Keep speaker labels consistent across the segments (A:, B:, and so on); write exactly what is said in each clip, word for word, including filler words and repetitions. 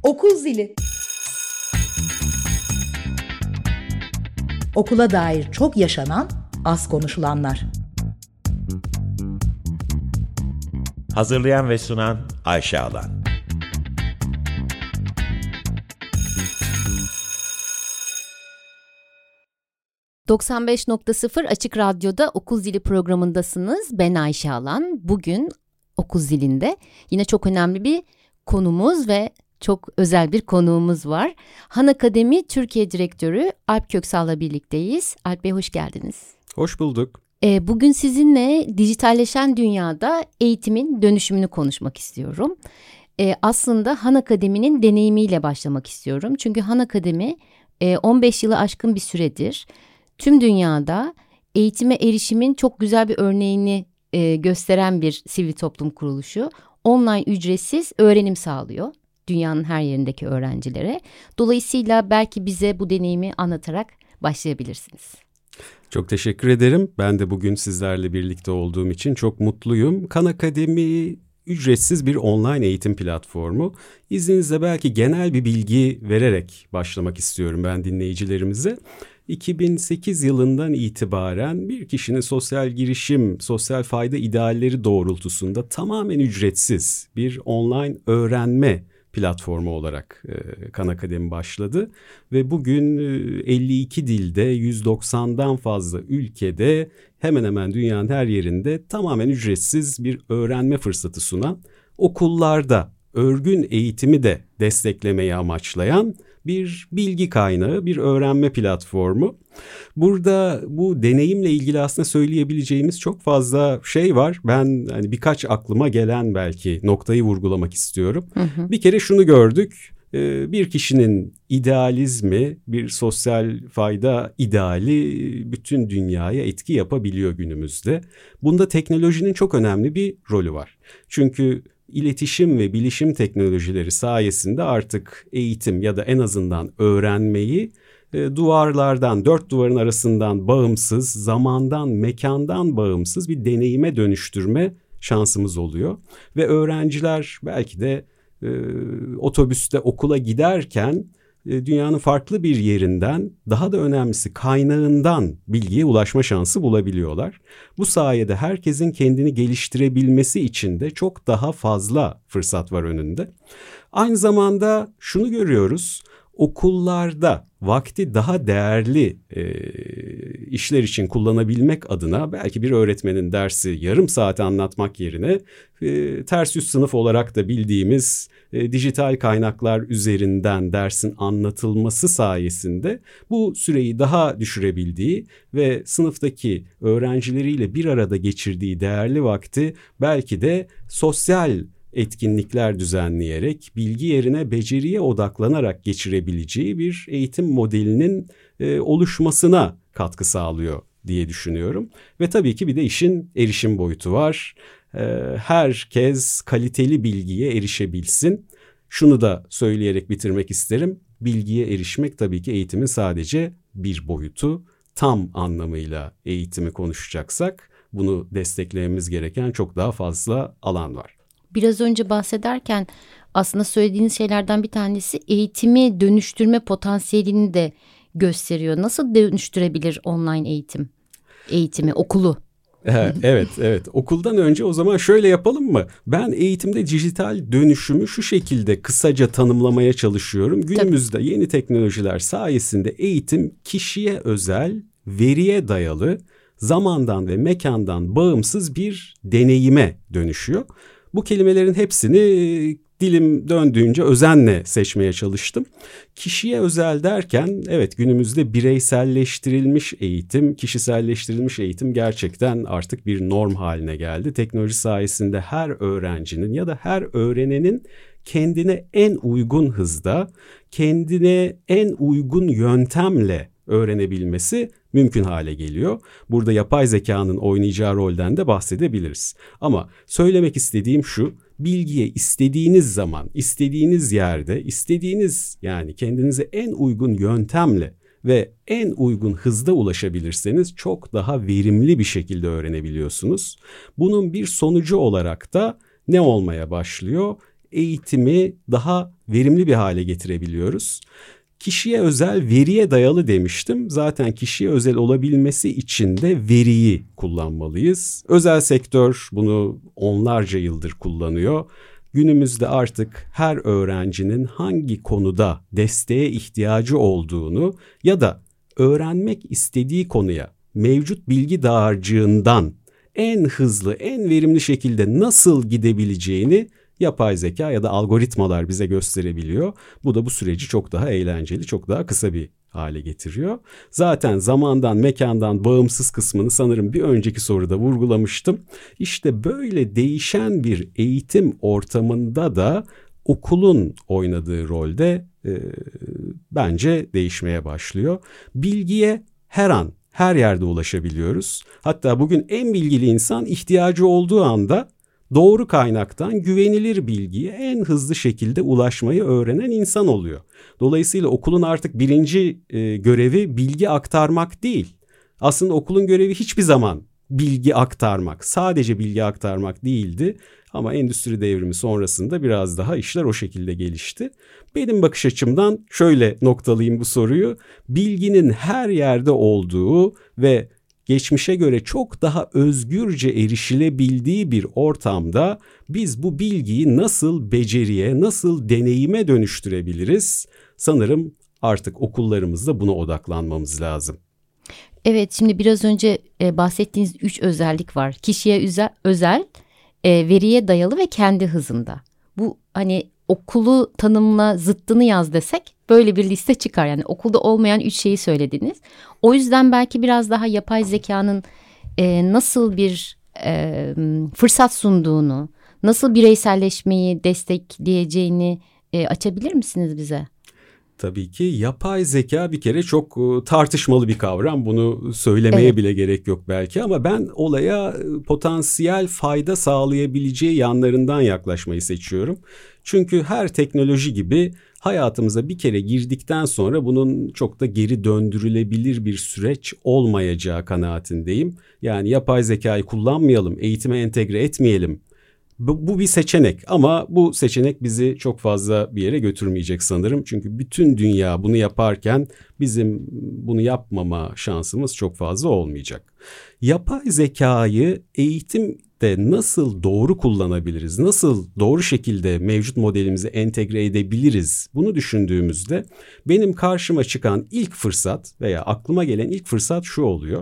A: Okul zili. Okula dair çok yaşanan, az konuşulanlar.
B: Hazırlayan ve sunan Ayşe Alan.
C: doksan beş nokta sıfır Açık Radyo'da Okul Zili programındasınız. Ben Ayşe Alan. Bugün Okul Zili'nde yine çok önemli bir konumuz ve çok özel bir konuğumuz var. Han Akademi Türkiye Direktörü Alp Köksal'la birlikteyiz. Alp Bey, hoş geldiniz.
D: Hoş bulduk.
C: Ee, bugün sizinle dijitalleşen dünyada eğitimin dönüşümünü konuşmak istiyorum. Ee, aslında Han Akademi'nin deneyimiyle başlamak istiyorum. Çünkü Han Akademi e, on beş yılı aşkın bir süredir tüm dünyada eğitime erişimin çok güzel bir örneğini e, gösteren bir sivil toplum kuruluşu. Online ücretsiz öğrenim sağlıyor dünyanın her yerindeki öğrencilere. Dolayısıyla belki bize bu deneyimi anlatarak başlayabilirsiniz.
D: Çok teşekkür ederim. Ben de bugün sizlerle birlikte olduğum için çok mutluyum. Han Akademi ücretsiz bir online eğitim platformu. İzninizle belki genel bir bilgi vererek başlamak istiyorum ben dinleyicilerimize. iki bin sekiz yılından itibaren bir kişinin sosyal girişim, sosyal fayda idealleri doğrultusunda tamamen ücretsiz bir online öğrenme platformu olarak e, Han Akademi başladı ve bugün e, elli iki dilde yüz doksandan fazla ülkede hemen hemen dünyanın her yerinde tamamen ücretsiz bir öğrenme fırsatı sunan, okullarda örgün eğitimi de desteklemeyi amaçlayan bir bilgi kaynağı, bir öğrenme platformu. Burada bu deneyimle ilgili aslında söyleyebileceğimiz çok fazla şey var. Ben hani birkaç aklıma gelen belki noktayı vurgulamak istiyorum. Hı hı. Bir kere şunu gördük. Bir kişinin idealizmi, bir sosyal fayda ideali bütün dünyaya etki yapabiliyor günümüzde. Bunda teknolojinin çok önemli bir rolü var. Çünkü İletişim ve bilişim teknolojileri sayesinde artık eğitim ya da en azından öğrenmeyi e, duvarlardan, dört duvarın arasından bağımsız, zamandan, mekandan bağımsız bir deneyime dönüştürme şansımız oluyor. Ve öğrenciler belki de e, otobüste okula giderken e, dünyanın farklı bir yerinden, daha da önemlisi kaynağından bilgiye ulaşma şansı bulabiliyorlar. Bu sayede herkesin kendini geliştirebilmesi için de çok daha fazla fırsat var önünde. Aynı zamanda şunu görüyoruz, okullarda vakti daha değerli e, işler için kullanabilmek adına belki bir öğretmenin dersi yarım saate anlatmak yerine e, ters yüz sınıf olarak da bildiğimiz e, dijital kaynaklar üzerinden dersin anlatılması sayesinde bu süreyi daha düşürebildiği ve sınıftaki öğrencileriyle bir arada geçirdiği değerli vakti belki de sosyal etkinlikler düzenleyerek bilgi yerine beceriye odaklanarak geçirebileceği bir eğitim modelinin e, oluşmasına katkı sağlıyor diye düşünüyorum. Ve tabii ki bir de işin erişim boyutu var. E, herkes kaliteli bilgiye erişebilsin. Şunu da söyleyerek bitirmek isterim. Bilgiye erişmek tabii ki eğitimin sadece bir boyutu. Tam anlamıyla eğitimi konuşacaksak bunu desteklememiz gereken çok daha fazla alan var.
C: Biraz önce bahsederken aslında söylediğiniz şeylerden bir tanesi eğitimi dönüştürme potansiyelini de gösteriyor. Nasıl dönüştürebilir online eğitim, eğitimi, okulu?
D: Evet, evet. Okuldan önce o zaman şöyle yapalım mı? Ben eğitimde dijital dönüşümü şu şekilde kısaca tanımlamaya çalışıyorum. Günümüzde Tabii. yeni teknolojiler sayesinde eğitim kişiye özel, veriye dayalı, zamandan ve mekandan bağımsız bir deneyime dönüşüyor. Bu kelimelerin hepsini dilim döndüğünce özenle seçmeye çalıştım. Kişiye özel derken evet günümüzde bireyselleştirilmiş eğitim, kişiselleştirilmiş eğitim gerçekten artık bir norm haline geldi. Teknoloji sayesinde her öğrencinin ya da her öğrenenin kendine en uygun hızda, kendine en uygun yöntemle öğrenebilmesi mümkün hale geliyor. Burada yapay zekanın oynayacağı rolden de bahsedebiliriz. Ama söylemek istediğim şu, bilgiye istediğiniz zaman, istediğiniz yerde, istediğiniz yani kendinize en uygun yöntemle ve en uygun hızda ulaşabilirseniz çok daha verimli bir şekilde öğrenebiliyorsunuz. Bunun bir sonucu olarak da ne olmaya başlıyor? eğitimi daha verimli bir hale getirebiliyoruz. Kişiye özel, veriye dayalı demiştim. Zaten kişiye özel olabilmesi için de veriyi kullanmalıyız. Özel sektör bunu onlarca yıldır kullanıyor. Günümüzde artık her öğrencinin hangi konuda desteğe ihtiyacı olduğunu ya da öğrenmek istediği konuya mevcut bilgi dağarcığından en hızlı, en verimli şekilde nasıl gidebileceğini yapay zeka ya da algoritmalar bize gösterebiliyor. Bu da bu süreci çok daha eğlenceli, çok daha kısa bir hale getiriyor. Zaten zamandan, mekandan bağımsız kısmını sanırım bir önceki soruda vurgulamıştım. İşte böyle değişen bir eğitim ortamında da okulun oynadığı rolde e, bence değişmeye başlıyor. Bilgiye her an, her yerde ulaşabiliyoruz. Hatta bugün en bilgili insan ihtiyacı olduğu anda doğru kaynaktan güvenilir bilgiye en hızlı şekilde ulaşmayı öğrenen insan oluyor. Dolayısıyla okulun artık birinci e, görevi bilgi aktarmak değil. Aslında okulun görevi hiçbir zaman bilgi aktarmak, sadece bilgi aktarmak değildi. Ama endüstri devrimi sonrasında biraz daha işler o şekilde gelişti. Benim bakış açımdan şöyle noktalayayım bu soruyu. Bilginin her yerde olduğu ve geçmişe göre çok daha özgürce erişilebildiği bir ortamda biz bu bilgiyi nasıl beceriye, nasıl deneyime dönüştürebiliriz? Sanırım artık okullarımızda buna odaklanmamız lazım.
C: Evet, şimdi biraz önce e, bahsettiğiniz üç özellik var. Kişiye özel, özel e, veriye dayalı ve kendi hızında. Bu hani okulu tanımla zıttını yaz desek böyle bir liste çıkar. Yani okulda olmayan üç şeyi söylediniz. O yüzden belki biraz daha yapay zekanın e, nasıl bir e, fırsat sunduğunu, nasıl bireyselleşmeyi destekleyeceğini e, açabilir misiniz bize?
D: Tabii ki yapay zeka bir kere çok tartışmalı bir kavram. Bunu söylemeye evet. bile gerek yok belki ama ben olaya potansiyel fayda sağlayabileceği yanlarından yaklaşmayı seçiyorum. Çünkü her teknoloji gibi hayatımıza bir kere girdikten sonra bunun çok da geri döndürülebilir bir süreç olmayacağı kanaatindeyim. Yani yapay zekayı kullanmayalım, eğitime entegre etmeyelim. Bu, bu bir seçenek ama bu seçenek bizi çok fazla bir yere götürmeyecek sanırım. Çünkü bütün dünya bunu yaparken bizim bunu yapmama şansımız çok fazla olmayacak. Yapay zekayı eğitimde nasıl doğru kullanabiliriz, nasıl doğru şekilde mevcut modelimize entegre edebiliriz bunu düşündüğümüzde benim karşıma çıkan ilk fırsat veya aklıma gelen ilk fırsat şu oluyor.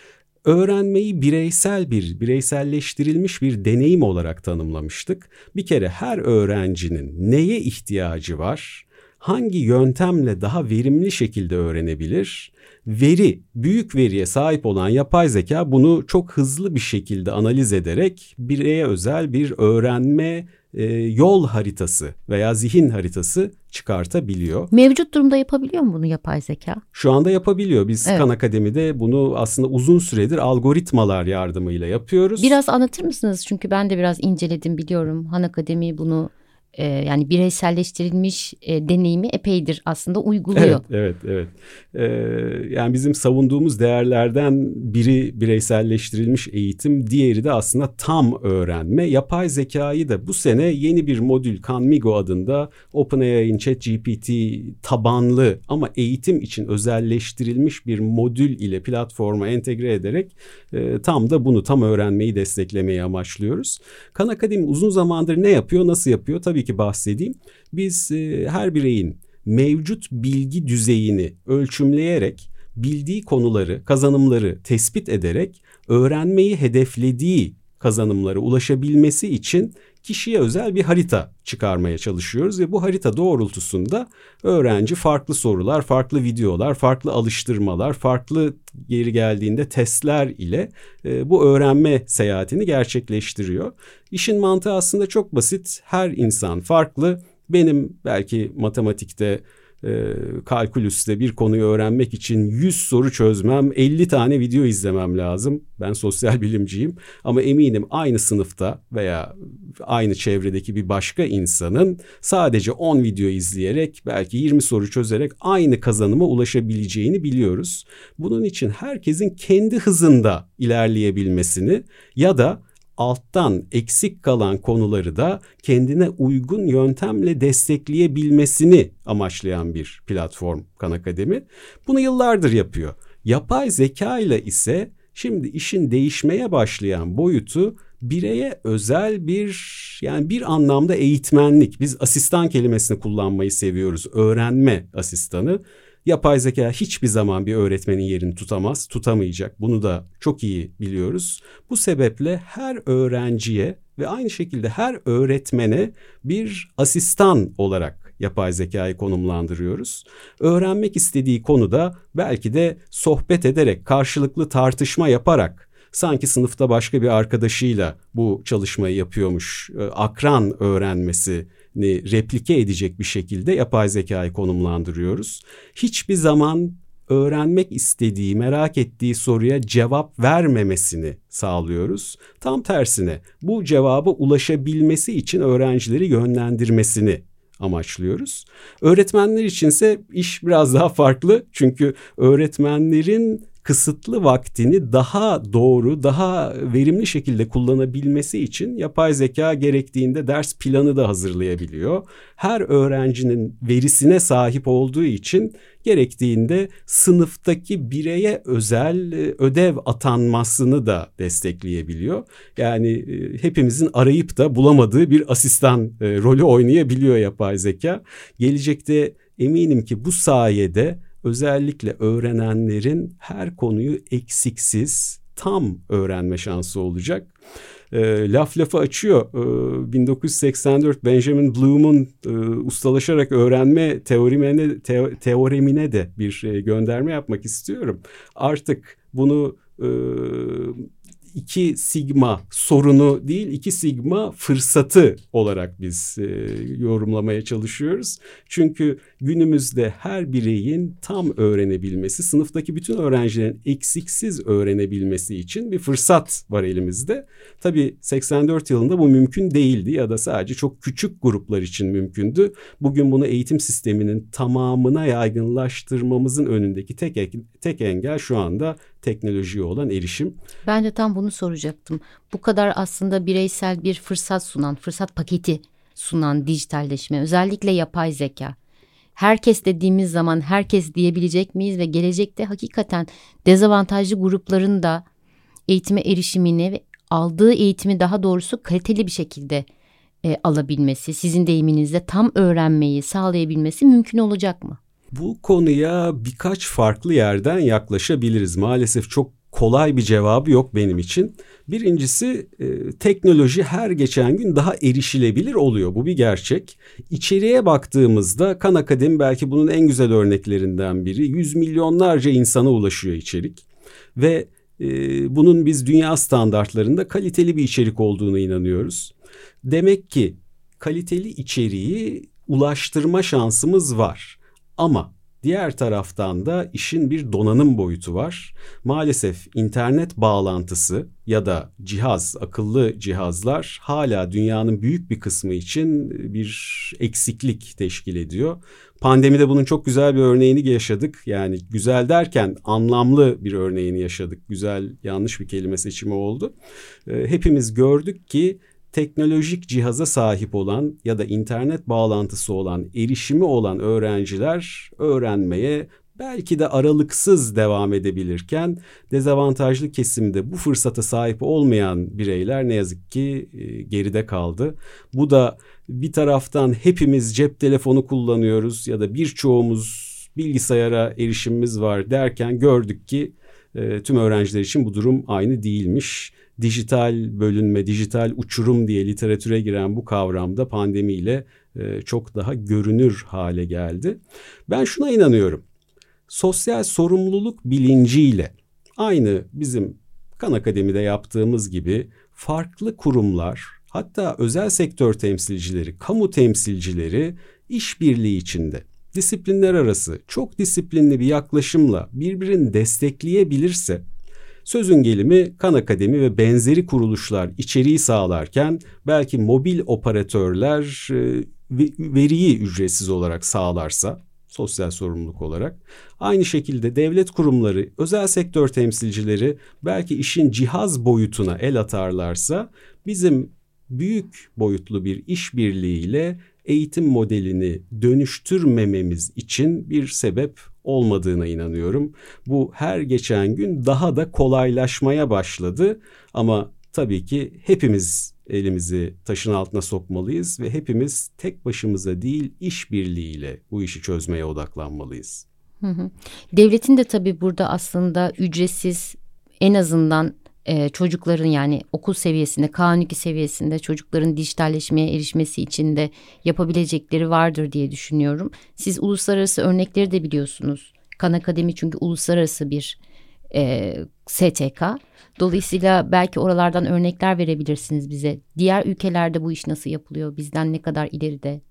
D: Öğrenmeyi bireysel bir, bireyselleştirilmiş bir deneyim olarak tanımlamıştık. Bir kere her öğrencinin neye ihtiyacı var, hangi yöntemle daha verimli şekilde öğrenebilir, veri, büyük veriye sahip olan yapay zeka bunu çok hızlı bir şekilde analiz ederek bireye özel bir öğrenme e, yol haritası veya zihin haritası çıkartabiliyor.
C: Mevcut durumda yapabiliyor mu bunu yapay zeka?
D: Şu anda yapabiliyor. Biz evet. Khan Akademi'de bunu aslında uzun süredir algoritmalar yardımıyla yapıyoruz.
C: Biraz anlatır mısınız? Çünkü ben de biraz inceledim, biliyorum. Khan Akademi bunu e, yani bireyselleştirilmiş e, deneyimi epeydir aslında uyguluyor.
D: Evet, evet, evet. Ee, yani bizim savunduğumuz değerlerden biri bireyselleştirilmiş eğitim, diğeri de aslında tam öğrenme. Yapay zekayı da bu sene yeni bir modül Khanmigo adında OpenAI'nin ChatGPT tabanlı ama eğitim için özelleştirilmiş bir modül ile platforma entegre ederek e, tam da bunu, tam öğrenmeyi desteklemeyi amaçlıyoruz. Khan Akademi uzun zamandır ne yapıyor, nasıl yapıyor? Tabii ki bahsedeyim. Biz e, her bireyin mevcut bilgi düzeyini ölçümleyerek, bildiği konuları, kazanımları tespit ederek öğrenmeyi hedeflediği kazanımlara ulaşabilmesi için kişiye özel bir harita çıkarmaya çalışıyoruz ve bu harita doğrultusunda öğrenci farklı sorular, farklı videolar, farklı alıştırmalar, farklı geri geldiğinde testler ile e, bu öğrenme seyahatini gerçekleştiriyor. İşin mantığı aslında çok basit. Her insan farklı. Benim belki matematikte, e, kalkülüste bir konuyu öğrenmek için yüz soru çözmem, elli tane video izlemem lazım. Ben sosyal bilimciyim ama eminim aynı sınıfta veya aynı çevredeki bir başka insanın sadece on video izleyerek, belki yirmi soru çözerek aynı kazanıma ulaşabileceğini biliyoruz. Bunun için herkesin kendi hızında ilerleyebilmesini ya da alttan eksik kalan konuları da kendine uygun yöntemle destekleyebilmesini amaçlayan bir platform Khan Akademi. Bunu yıllardır yapıyor. Yapay zeka ile ise şimdi işin değişmeye başlayan boyutu bireye özel bir, yani bir anlamda eğitmenlik. Biz asistan kelimesini kullanmayı seviyoruz. Öğrenme asistanı. Yapay zeka hiçbir zaman bir öğretmenin yerini tutamaz, tutamayacak. Bunu da çok iyi biliyoruz. Bu sebeple her öğrenciye ve aynı şekilde her öğretmene bir asistan olarak yapay zekayı konumlandırıyoruz. Öğrenmek istediği konuda belki de sohbet ederek, karşılıklı tartışma yaparak, sanki sınıfta başka bir arkadaşıyla bu çalışmayı yapıyormuş, akran öğrenmesini replike edecek bir şekilde yapay zekayı konumlandırıyoruz. Hiçbir zaman öğrenmek istediği, merak ettiği soruya cevap vermemesini sağlıyoruz. Tam tersine bu cevaba ulaşabilmesi için öğrencileri yönlendirmesini amaçlıyoruz. Öğretmenler içinse iş biraz daha farklı. Çünkü öğretmenlerin kısıtlı vaktini daha doğru, daha verimli şekilde kullanabilmesi için yapay zeka gerektiğinde ders planı da hazırlayabiliyor. Her öğrencinin verisine sahip olduğu için gerektiğinde sınıftaki bireye özel ödev atanmasını da destekleyebiliyor. Yani hepimizin arayıp da bulamadığı bir asistan rolü oynayabiliyor yapay zeka. Gelecekte eminim ki bu sayede özellikle öğrenenlerin her konuyu eksiksiz, tam öğrenme şansı olacak. E, laf lafı açıyor. E, bin dokuz yüz seksen dört Benjamin Bloom'un e, ustalaşarak öğrenme teoremine, te, teoremine de bir e, gönderme yapmak istiyorum. Artık bunu e, iki sigma sorunu değil, iki sigma fırsatı olarak biz e, yorumlamaya çalışıyoruz. Çünkü günümüzde her bireyin tam öğrenebilmesi, sınıftaki bütün öğrencilerin eksiksiz öğrenebilmesi için bir fırsat var elimizde. Tabii seksen dört yılında bu mümkün değildi ya da sadece çok küçük gruplar için mümkündü. Bugün bunu eğitim sisteminin tamamına yaygınlaştırmamızın önündeki tek, tek engel şu anda teknolojiye olan erişim.
C: Ben de tam bunu soracaktım. Bu kadar aslında bireysel bir fırsat sunan, fırsat paketi sunan dijitalleşme, özellikle yapay zeka. Herkes dediğimiz zaman herkes diyebilecek miyiz ve gelecekte hakikaten dezavantajlı grupların da eğitime erişimini ve aldığı eğitimi daha doğrusu kaliteli bir şekilde e, alabilmesi, sizin deyiminizle tam öğrenmeyi sağlayabilmesi mümkün olacak mı?
D: Bu konuya birkaç farklı yerden yaklaşabiliriz. Maalesef çok kolay bir cevabı yok benim için. Birincisi e, teknoloji her geçen gün daha erişilebilir oluyor. Bu bir gerçek. İçeriye baktığımızda Khan Akademi belki bunun en güzel örneklerinden biri. Yüz milyonlarca insana ulaşıyor içerik. Ve e, bunun biz dünya standartlarında kaliteli bir içerik olduğunu inanıyoruz. Demek ki kaliteli içeriği ulaştırma şansımız var. Ama diğer taraftan da işin bir donanım boyutu var. Maalesef internet bağlantısı ya da cihaz, akıllı cihazlar hala dünyanın büyük bir kısmı için bir eksiklik teşkil ediyor. Pandemide bunun çok güzel bir örneğini yaşadık. Yani güzel derken anlamlı bir örneğini yaşadık. Güzel, yanlış bir kelime seçimi oldu. Hepimiz gördük ki teknolojik cihaza sahip olan ya da internet bağlantısı olan, erişimi olan öğrenciler öğrenmeye belki de aralıksız devam edebilirken dezavantajlı kesimde bu fırsata sahip olmayan bireyler ne yazık ki geride kaldı. Bu da bir taraftan hepimiz cep telefonu kullanıyoruz ya da birçoğumuz bilgisayara erişimimiz var derken gördük ki tüm öğrenciler için bu durum aynı değilmiş. Dijital bölünme, dijital uçurum diye literatüre giren bu kavramda pandemiyle e, çok daha görünür hale geldi. Ben şuna inanıyorum. Sosyal sorumluluk bilinciyle aynı bizim Khan Akademi'de yaptığımız gibi farklı kurumlar, hatta özel sektör temsilcileri, kamu temsilcileri işbirliği içinde disiplinler arası çok disiplinli bir yaklaşımla birbirini destekleyebilirse, sözün gelimi Khan Akademi ve benzeri kuruluşlar içeriği sağlarken belki mobil operatörler veriyi ücretsiz olarak sağlarsa sosyal sorumluluk olarak. Aynı şekilde devlet kurumları, özel sektör temsilcileri belki işin cihaz boyutuna el atarlarsa bizim büyük boyutlu bir işbirliğiyle eğitim modelini dönüştürmememiz için bir sebep olmadığına inanıyorum. Bu her geçen gün daha da kolaylaşmaya başladı ama tabii ki hepimiz elimizi taşın altına sokmalıyız ve hepimiz tek başımıza değil işbirliğiyle bu işi çözmeye odaklanmalıyız.
C: Hı hı. Devletin de tabii burada aslında ücretsiz en azından e, çocukların yani okul seviyesinde, K on iki seviyesinde çocukların dijitalleşmeye erişmesi için de yapabilecekleri vardır diye düşünüyorum. Siz uluslararası örnekleri de biliyorsunuz. Khan Akademi çünkü uluslararası bir e, S T K. Dolayısıyla belki oralardan örnekler verebilirsiniz bize. Diğer ülkelerde bu iş nasıl yapılıyor? Bizden ne kadar ileride?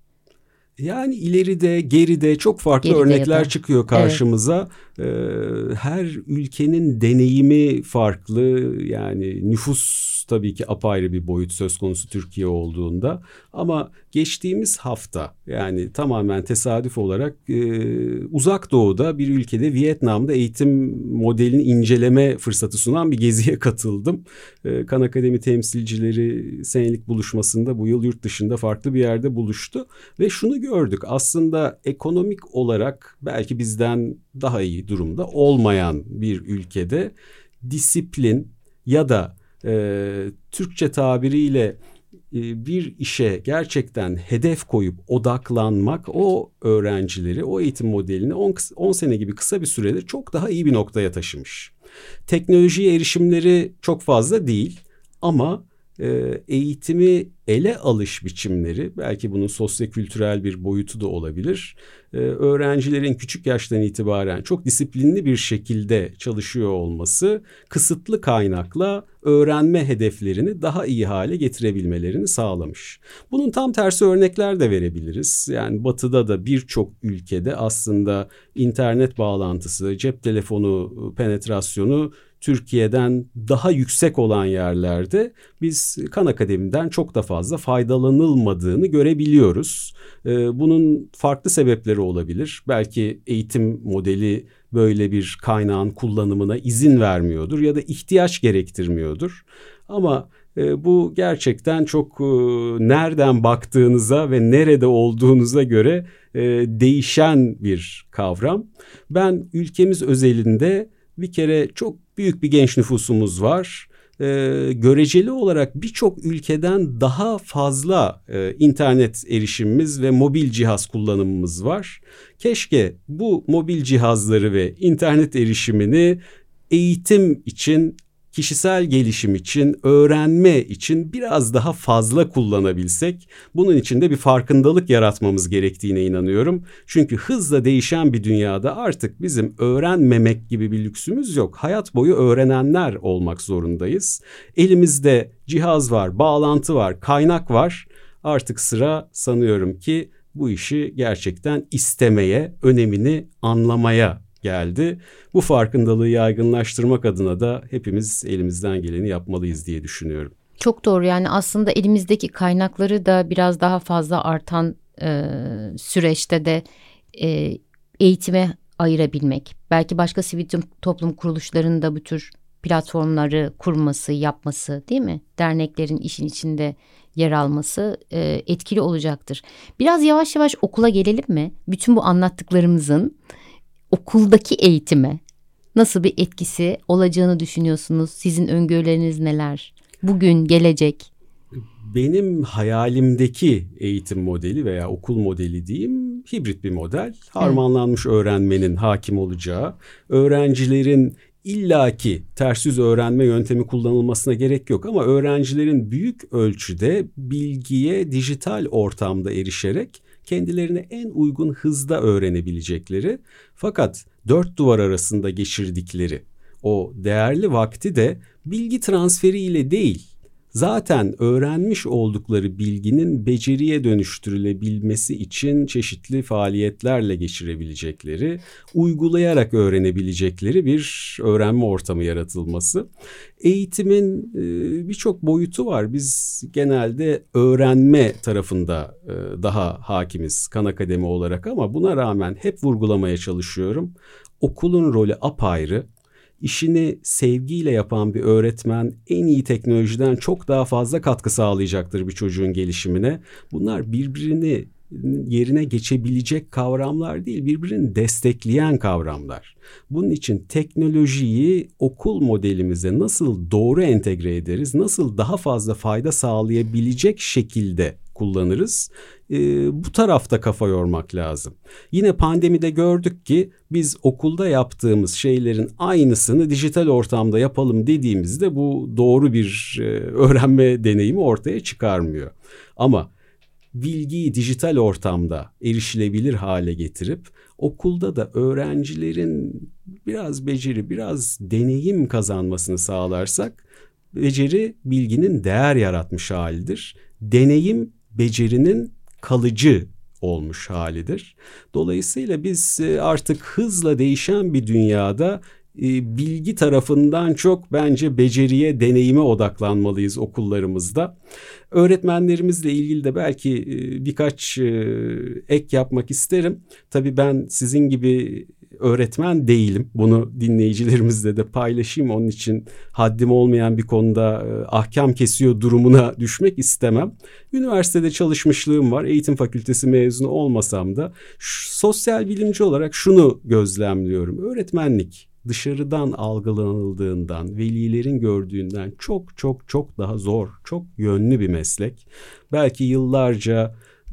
D: Yani ileride, geride çok farklı
C: Geride
D: örnekler
C: da.
D: çıkıyor karşımıza. Evet. Ee, her ülkenin deneyimi farklı. Yani nüfus tabii ki apayrı bir boyut söz konusu Türkiye olduğunda. Ama geçtiğimiz hafta yani tamamen tesadüf olarak e, Uzak Doğu'da bir ülkede Vietnam'da eğitim modelini inceleme fırsatı sunan bir geziye katıldım. E, Khan Akademi temsilcileri senelik buluşmasında bu yıl yurt dışında farklı bir yerde buluştu. Ve şunu gördük, aslında ekonomik olarak belki bizden daha iyi durumda olmayan bir ülkede disiplin ya da e, Türkçe tabiriyle e, bir işe gerçekten hedef koyup odaklanmak o öğrencileri, o eğitim modelini on sene gibi kısa bir sürede çok daha iyi bir noktaya taşımış. Teknolojiye erişimleri çok fazla değil ama e, eğitimi ele alış biçimleri, belki bunun sosyokültürel bir boyutu da olabilir. Ee, öğrencilerin küçük yaştan itibaren çok disiplinli bir şekilde çalışıyor olması, kısıtlı kaynakla öğrenme hedeflerini daha iyi hale getirebilmelerini sağlamış. Bunun tam tersi örnekler de verebiliriz. Yani Batı'da da birçok ülkede aslında internet bağlantısı, cep telefonu penetrasyonu Türkiye'den daha yüksek olan yerlerde biz Khan Akademi'den çok da fazla faydalanılmadığını görebiliyoruz. Ee, bunun farklı sebepleri olabilir. Belki eğitim modeli böyle bir kaynağın kullanımına izin vermiyordur ya da ihtiyaç gerektirmiyordur. Ama e, bu gerçekten çok e, nereden baktığınıza ve nerede olduğunuza göre e, değişen bir kavram. Ben ülkemiz özelinde bir kere çok büyük bir genç nüfusumuz var. Ee, göreceli olarak birçok ülkeden daha fazla e, internet erişimimiz ve mobil cihaz kullanımımız var. Keşke bu mobil cihazları ve internet erişimini eğitim için, kişisel gelişim için, öğrenme için biraz daha fazla kullanabilsek. Bunun için de bir farkındalık yaratmamız gerektiğine inanıyorum. Çünkü hızla değişen bir dünyada artık bizim öğrenmemek gibi bir lüksümüz yok. Hayat boyu öğrenenler olmak zorundayız. Elimizde cihaz var, bağlantı var, kaynak var. Artık sıra sanıyorum ki bu işi gerçekten istemeye, önemini anlamaya geldi. Bu farkındalığı yaygınlaştırmak adına da hepimiz elimizden geleni yapmalıyız diye düşünüyorum.
C: Çok doğru, yani aslında elimizdeki kaynakları da biraz daha fazla artan e, süreçte de e, eğitime ayırabilmek. Belki başka sivil toplum kuruluşlarının da bu tür platformları kurması, yapması, değil mi? Derneklerin işin içinde yer alması e, etkili olacaktır. Biraz yavaş yavaş okula gelelim mi? Bütün bu anlattıklarımızın okuldaki eğitime nasıl bir etkisi olacağını düşünüyorsunuz? Sizin öngörüleriniz neler? Bugün, gelecek.
D: Benim hayalimdeki eğitim modeli veya okul modeli diyeyim, hibrit bir model. Harmanlanmış evet. öğrenmenin hakim olacağı, öğrencilerin illaki ters yüz öğrenme yöntemi kullanılmasına gerek yok ama öğrencilerin büyük ölçüde bilgiye dijital ortamda erişerek kendilerine en uygun hızda öğrenebilecekleri, fakat dört duvar arasında geçirdikleri o değerli vakti de bilgi transferiyle değil, zaten öğrenmiş oldukları bilginin beceriye dönüştürülebilmesi için çeşitli faaliyetlerle geçirebilecekleri, uygulayarak öğrenebilecekleri bir öğrenme ortamı yaratılması. Eğitimin birçok boyutu var. Biz genelde öğrenme tarafında daha hakimiz Khan Akademi olarak, ama buna rağmen hep vurgulamaya çalışıyorum. Okulun rolü apayrı. İşini sevgiyle yapan bir öğretmen en iyi teknolojiden çok daha fazla katkı sağlayacaktır bir çocuğun gelişimine. Bunlar birbirini yerine geçebilecek kavramlar değil, birbirini destekleyen kavramlar. Bunun için teknolojiyi okul modelimize nasıl doğru entegre ederiz, nasıl daha fazla fayda sağlayabilecek şekilde kullanırız? Ee, bu tarafta kafa yormak lazım. Yine pandemide gördük ki biz okulda yaptığımız şeylerin aynısını dijital ortamda yapalım dediğimizde bu doğru bir e, öğrenme deneyimi ortaya çıkarmıyor. Ama bilgiyi dijital ortamda erişilebilir hale getirip okulda da öğrencilerin biraz beceri, biraz deneyim kazanmasını sağlarsak, beceri bilginin değer yaratmış halidir. Deneyim becerinin kalıcı olmuş halidir. Dolayısıyla biz artık hızla değişen bir dünyada bilgi tarafından çok bence beceriye, deneyime odaklanmalıyız okullarımızda. Öğretmenlerimizle ilgili de belki birkaç ek yapmak isterim. Tabii ben sizin gibi öğretmen değilim. Bunu dinleyicilerimizle de paylaşayım. Onun için haddim olmayan bir konuda ahkam kesiyor durumuna düşmek istemem. Üniversitede çalışmışlığım var. Eğitim fakültesi mezunu olmasam da sosyal bilimci olarak şunu gözlemliyorum. Öğretmenlik dışarıdan algılanıldığından, velilerin gördüğünden çok çok çok daha zor, çok yönlü bir meslek. Belki yıllarca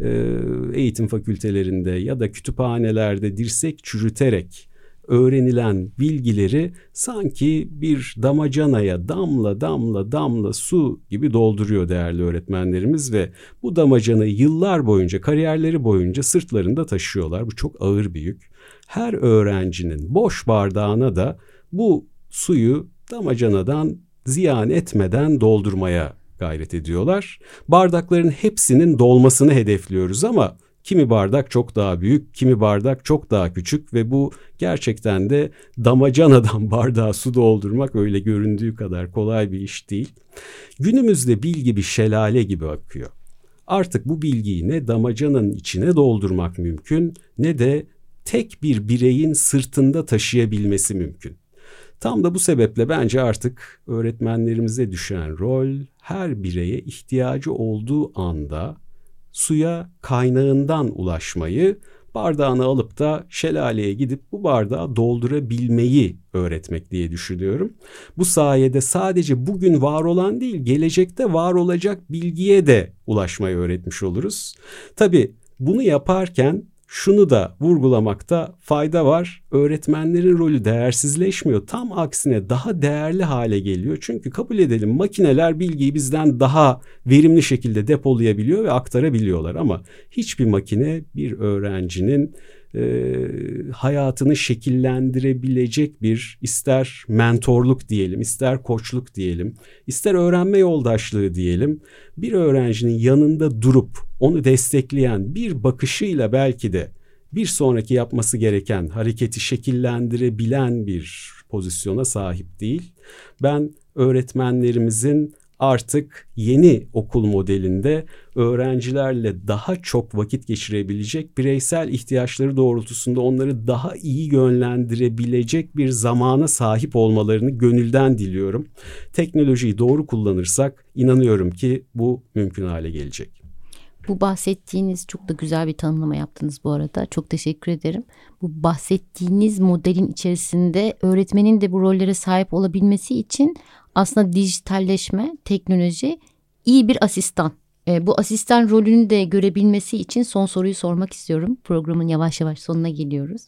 D: eğitim fakültelerinde ya da kütüphanelerde dirsek çürüterek öğrenilen bilgileri sanki bir damacanaya damla damla damla su gibi dolduruyor değerli öğretmenlerimiz ve bu damacanayı yıllar boyunca, kariyerleri boyunca sırtlarında taşıyorlar. Bu çok ağır bir yük. Her öğrencinin boş bardağına da bu suyu damacanadan ziyan etmeden doldurmaya gayret ediyorlar. Bardakların hepsinin dolmasını hedefliyoruz ama kimi bardak çok daha büyük, kimi bardak çok daha küçük ve bu gerçekten de damacanadan bardağa su doldurmak öyle göründüğü kadar kolay bir iş değil. Günümüzde bilgi bir şelale gibi akıyor. Artık bu bilgiyi ne damacananın içine doldurmak mümkün, ne de tek bir bireyin sırtında taşıyabilmesi mümkün. Tam da bu sebeple bence artık öğretmenlerimize düşen rol, her bireye ihtiyacı olduğu anda suya kaynağından ulaşmayı, bardağını alıp da şelaleye gidip bu bardağı doldurabilmeyi öğretmek diye düşünüyorum. Bu sayede sadece bugün var olan değil, gelecekte var olacak bilgiye de ulaşmayı öğretmiş oluruz. Tabii bunu yaparken şunu da vurgulamakta fayda var. Öğretmenlerin rolü değersizleşmiyor. Tam aksine daha değerli hale geliyor. Çünkü kabul edelim, makineler bilgiyi bizden daha verimli şekilde depolayabiliyor ve aktarabiliyorlar. Ama hiçbir makine bir öğrencinin e, hayatını şekillendirebilecek bir, ister mentorluk diyelim, ister koçluk diyelim, ister öğrenme yoldaşlığı diyelim, bir öğrencinin yanında durup onu destekleyen bir bakışıyla belki de bir sonraki yapması gereken hareketi şekillendirebilen bir pozisyona sahip değil. Ben öğretmenlerimizin artık yeni okul modelinde öğrencilerle daha çok vakit geçirebilecek, bireysel ihtiyaçları doğrultusunda onları daha iyi yönlendirebilecek bir zamana sahip olmalarını gönülden diliyorum. Teknolojiyi doğru kullanırsak inanıyorum ki bu mümkün hale gelecek.
C: Bu bahsettiğiniz, çok da güzel bir tanımlama yaptınız bu arada. Çok teşekkür ederim. Bu bahsettiğiniz modelin içerisinde öğretmenin de bu rollere sahip olabilmesi için aslında dijitalleşme, teknoloji iyi bir asistan. E, bu asistan rolünü de görebilmesi için son soruyu sormak istiyorum. Programın yavaş yavaş sonuna geliyoruz.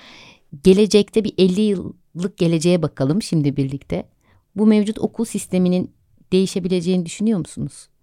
C: Gelecekte bir elli yıllık geleceğe bakalım şimdi birlikte. Bu mevcut okul sisteminin değişebileceğini düşünüyor musunuz?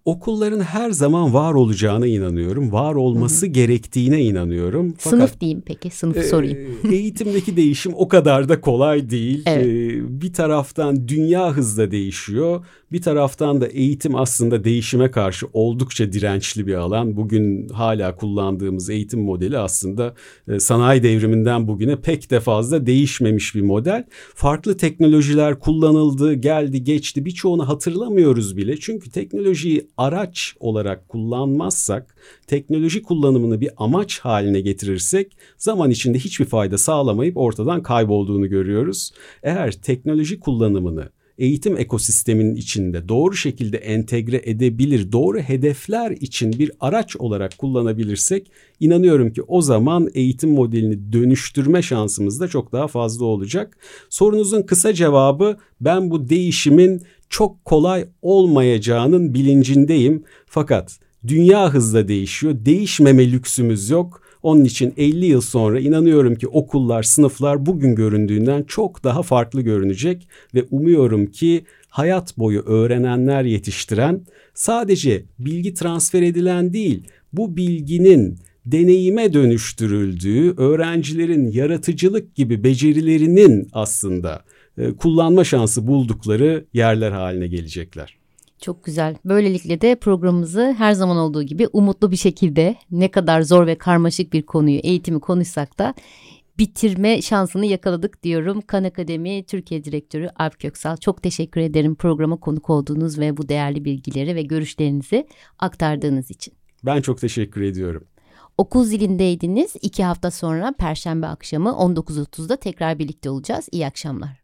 D: Okulların her zaman var olacağına inanıyorum. Var olması hı hı. gerektiğine inanıyorum.
C: Fakat, sınıf diyeyim peki, sınıfı e, sorayım.
D: Eğitimdeki değişim o kadar da kolay değil.
C: Evet.
D: E, bir taraftan dünya hızla değişiyor. Bir taraftan da eğitim aslında değişime karşı oldukça dirençli bir alan. Bugün hala kullandığımız eğitim modeli aslında e, sanayi devriminden bugüne pek de fazla değişmemiş bir model. Farklı teknolojiler kullanıldı, geldi, geçti. Birçoğunu hatırlamıyoruz bile. Çünkü teknolojiyi araç olarak kullanmazsak, teknoloji kullanımını bir amaç haline getirirsek zaman içinde hiçbir fayda sağlamayıp ortadan kaybolduğunu görüyoruz. Eğer teknoloji kullanımını eğitim ekosisteminin içinde doğru şekilde entegre edebilir, doğru hedefler için bir araç olarak kullanabilirsek inanıyorum ki o zaman eğitim modelini dönüştürme şansımız da çok daha fazla olacak. Sorunuzun kısa cevabı, ben bu değişimin çok kolay olmayacağının bilincindeyim. Fakat dünya hızla değişiyor, değişmeme lüksümüz yok. Onun için elli yıl sonra inanıyorum ki okullar, sınıflar bugün göründüğünden çok daha farklı görünecek ve umuyorum ki hayat boyu öğrenenler yetiştiren, sadece bilgi transfer edilen değil, bu bilginin deneyime dönüştürüldüğü, öğrencilerin yaratıcılık gibi becerilerinin aslında e, kullanma şansı buldukları yerler haline gelecekler.
C: Çok güzel. Böylelikle de programımızı her zaman olduğu gibi umutlu bir şekilde, ne kadar zor ve karmaşık bir konuyu, eğitimi konuşsak da bitirme şansını yakaladık diyorum. Khan Akademi Türkiye Direktörü Alp Köksal, çok teşekkür ederim programa konuk olduğunuz ve bu değerli bilgileri ve görüşlerinizi aktardığınız için.
D: Ben çok teşekkür ediyorum.
C: Okul zilindeydiniz. İki hafta sonra Perşembe akşamı on dokuz otuzda tekrar birlikte olacağız. İyi akşamlar.